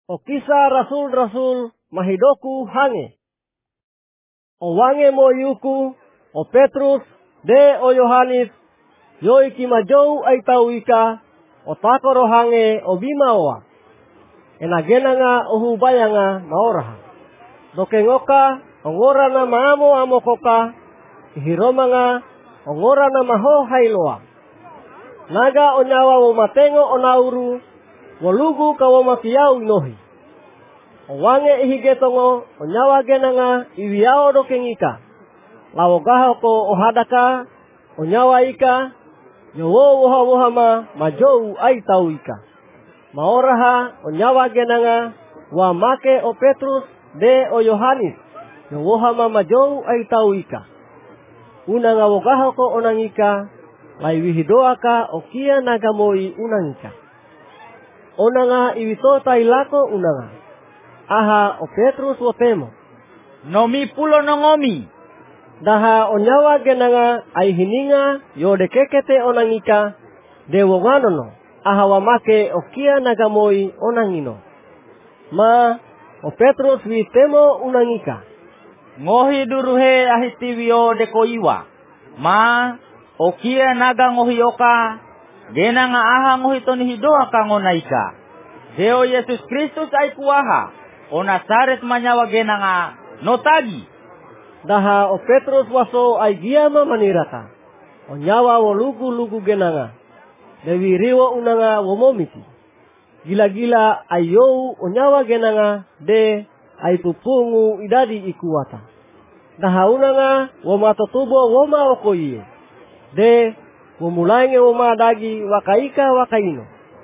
O kisah rasul-rasul mahidoku hange. O wange mo yuku, o Petrus, de o Yohanes, yo iki majou ay tawika, o takoro hange o bimawa. Enagena nga o hubaya nga maoraha. Dokengoka, o ngora na maamo amokoka, ihiroma nga, o ngora na maho hailoa. Naga o nyawa o matengo o nauru, walugu ka o makiyaw inohi. O wange ihigetongo, o nyawa gena nga, iwiao dokengika. Lawogaho ko o hadaka, o nyawa ika, yowo woha ma majou ay tawika. Maoraha o nyawa gena nga, wa make o Petrus de o Yohanes, yowoha ma majou ay tawika. Una nga wogaho ko onangika, lai wihidoaka o kia nagamoi unangika. Ona nga iwitota ilako una nga. Aha o Petrus wotemo. Nomi pulo nongomi. Daha o nyawa gena nga ay hininga yode kekete onangika, dewo nganono. Aha wamake o kia nagamoi onangino. Ma o Petrus witemo unangika. Ngohi duruhe ahitiwio deko iwa. Ma o kia naga ngohi oka. Gena nga aha ngohi toni hidoa ka ngonaika. Deo Yesus Kristus ay kuaha. O Nasaret manyawa gena nga notagi. Daha o Petrus waso ay giyama maniraka. O nyawa wo lugu-lugu gena nga. Dewi riwo una nga womomiti. Gila-gila ay yow o nyawa gena nga de ay pupungu idadi ikuwata. Daha una nga wamatotubo wama okoye. De wamulay nga wama dagi wakaika wakaino.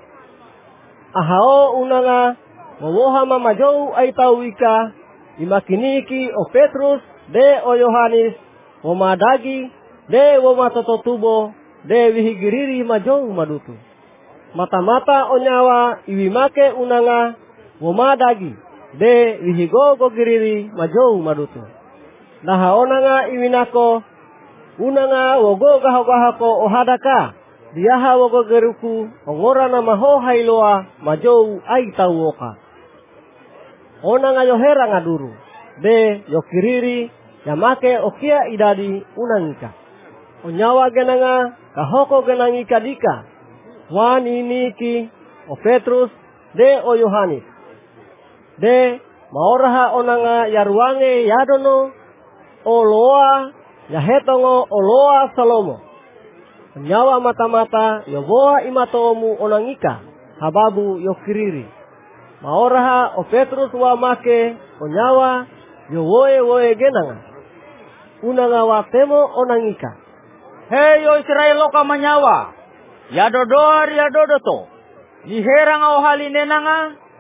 Ahao una nga wawoha mamajou ay tawika imakiniki o Petrus de o Yohanes wama dagi de wamatotubo de wihigiriri majou madutu. Mata-mata o nyawa iwimake una nga wama dagi de wihigogo giriri majou madutu. Daha ona nga iwinako una nga wogo gaho-gahako o hadaka. Diaha wogo geruku o ngora na maho hailoa majou ay tawuoka. Ona nga yohera nga duru. De yokiriri yamake o kia idadi unangika. O nyawa gena nga kahoko genangika dika. Wan iniki o Petrus de o Yohanes. De maoraha ona nga yaruange yadono o loa yahetongo o loa salomo. Nyawa mata-mata yoboa imatomu onangika hababu yokiriri. Maoraha o Petrus wa make o nyawa yowoe genanga. Unanga wa temo onangika. Hei o Israel loka manyawa. Yadodoar yadodoto. Niherang o halinena nga.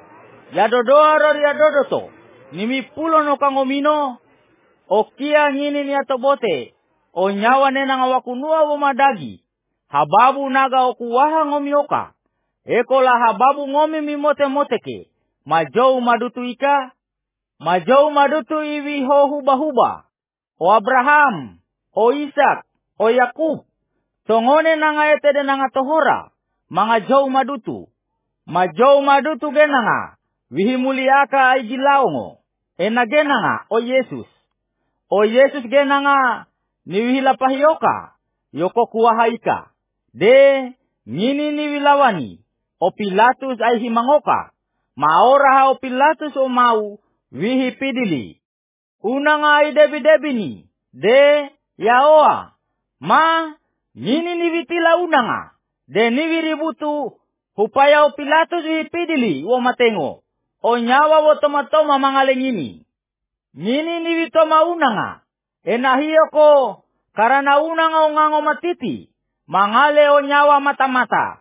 Yadodoar yadodoto. Nimipulo no kangomino. O kia ngini ni atobote. O nyawa nena nga wakunua womadagi. Hababu naga o kuwaha ngomioka. Ekola hababu ngomi mimote-moteke. Majou madutu ika. Majou madutu iwi ho huba-huba. O Abraham. O Ishak. O Yakub. Tongone nanga etede nanga tohora. Mga jou madutu. Majou madutu genanga. Wihimuliaka ay gilaongo. Ena genanga o Yesus. O Yesus genanga. Niwihilapahioka. Yoko kuwahaika. De ngini niwilawani. O Pilatus ay himangoka. Maoraha o Pilatus o mau. Wihipidili. Una nga ay debi-debini. De yaoa. Ma ngini niwitila una nga. De niwiributu. Hupaya o Pilatus wihipidili. Wo matengo. O nyawa wo tomatoma mangalengini. Ngini niwitoma una nga. Enahiyo ko. Karana una nga o ngango matiti. Mangale o nyawa mata-mata.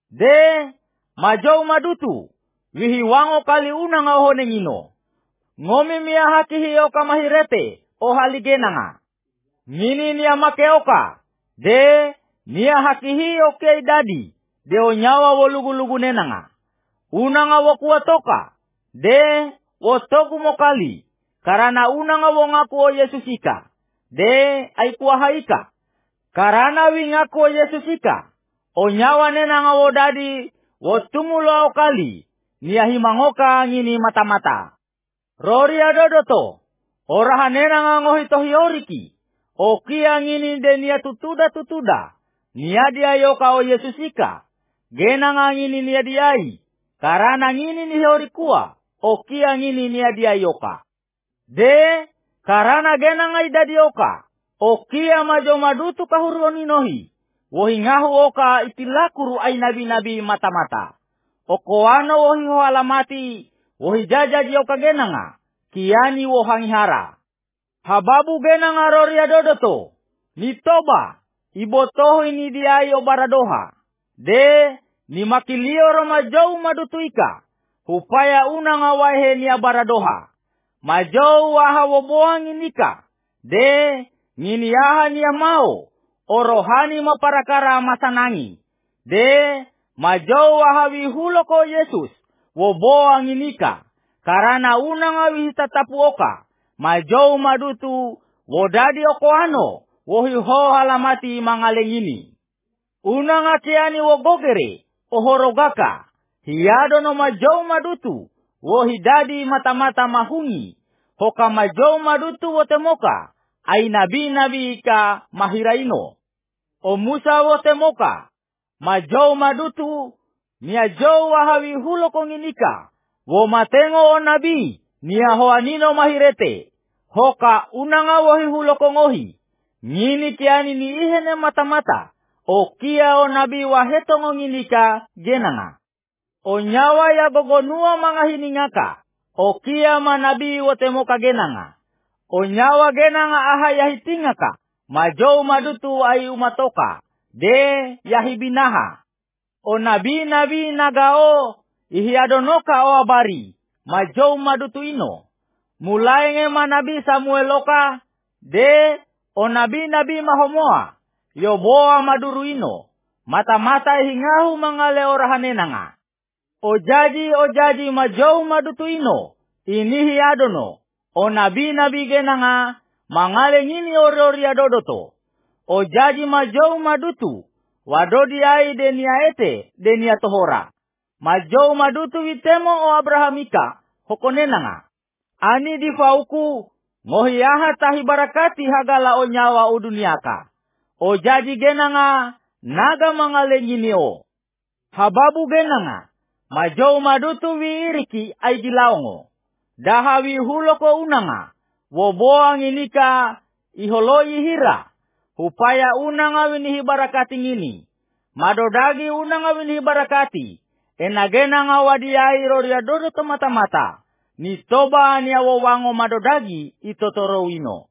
De majou madutu. Wihiwango kali una nga o honengino. Ngomi miyahaki o kamahirete o haligena nga. Ngini niya makeoka. De miyahaki o keidadi. De o nyawa wo lugu-lugu nena nga. Una nga wo kuwatoka. De wo togu mo kali. Karana una nga wo ngaku o Yesusika. De ay kuwahaika. Karana wingaku o Yesusika. O nyawa nena nga wo dadi. Wo tumulo o kali. niahi mangoka ngini mata-mata. Rori adodoto, ora hanena ngohi tohioriki, okia ngini de nia tutuda, nia dia yoka o Yesusika, gena ngini nia diai, karana ngini ni hiorikua, okia ngini nia dia yoka. De, karana gena ngai dadi oka, okia majo madutu kahuroni nohi, wohi ngahu oka itilakuru ai nabi-nabi mata-mata. Okoano wohi ho alamati, wohi jajaji oka genanga, kiani wohangihara. Hababu genanga rori adodoto, ni toba, ibotoho ini diai o baradoha. De, ni makilio romajau madutuika, hupaya unanga wahe ni baradoha. Majau waha woboang inika, de, ngini yaha ni mau, orohani maparakara masanangi. De, majau waha wihuloko Yesus, woboang inika, karana unanga wihitatapu oka, majau madutu, wodadi okoano, wohiho halamati mangalengini. Unanga kiani wogogere, ohorogaka, hiado no majau madutu, wohidadi mata-mata mahungi, hoka majau madutu wotemoka, ai nabi-nabi ika mahiraino. O Musa wotemoka, majau madutu, nia jau wahawi hulo konginika, wo matengo o nabi, nia hoanino mahirete, hoka unanga wohi hulo kongohi, ngini kiani ni ihene mata-mata, o kia o nabi waheto ngonginika genanga. O nyawa ya gogonua mangahiningaka, o kia manabi wotemoka genanga. O nyawa genanga aha yahitingaka, majau madutu ai umatoka, de yahibinaha. O nabi-nabi nagao, ihiadonoka o abari, majau madutu ino. Mulai nge manabi Samueloka, de o nabi-nabi mahomoa, yoboa maduru ino, mata-mata hingahu mangale orahanenanga. O jaji majau madutu ino, inihi adono, o nabi-nabi genanga, mangale ngini ori adodoto. O jaji majau madutu, wadodi ai denia ete, denia tohora. Majau madutu witemo o Abrahamika, hokonenanga. Ani di fauku, ngohiaha tahi barakati hagala o nyawa o duniaka. O jaji genanga, naga mangale ngini o. Hababu genanga, majau madutu wiiriki ai dilaongo. Dahawi huloko unanga, woboang inika iholoi hira. Upaya unanga winihi barakati ngini. Madodagi unanga winihi barakati. Enagenanga wadiai roria dodo mata-mata. Ni toba ni awawango madodagi itotoro wino.